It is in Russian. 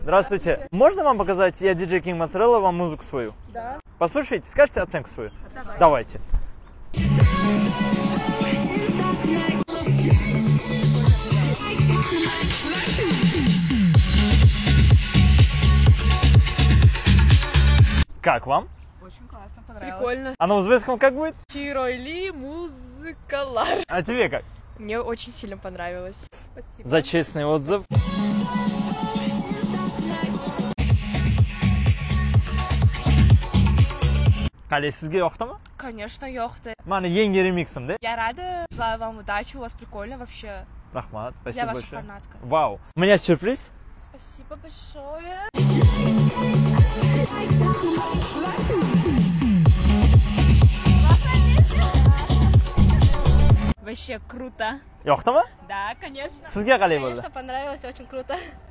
Здравствуйте. Можно вам показать, я диджей King Mozzarella, вам музыку свою? Да. Послушайте, скажите оценку свою? Давайте. Как вам? Очень классно, понравилось. Прикольно. А на узбекском как будет? Чиройли музыкалар. А тебе как? Мне очень сильно понравилось. Спасибо. За честный отзыв. Qalay, sizga yoqdimi? Конечно, ёхты. Mani yangi remiximda. Я рада, желаю вам удачи, у вас прикольно вообще. Rahmat, Я спасибо ваша большое. фанатка. Вау. У меня сюрприз. Спасибо большое. Вообще круто. Yoqdimi? Да, конечно. Sizga qalay bo'ldi? Конечно, понравилось, очень круто.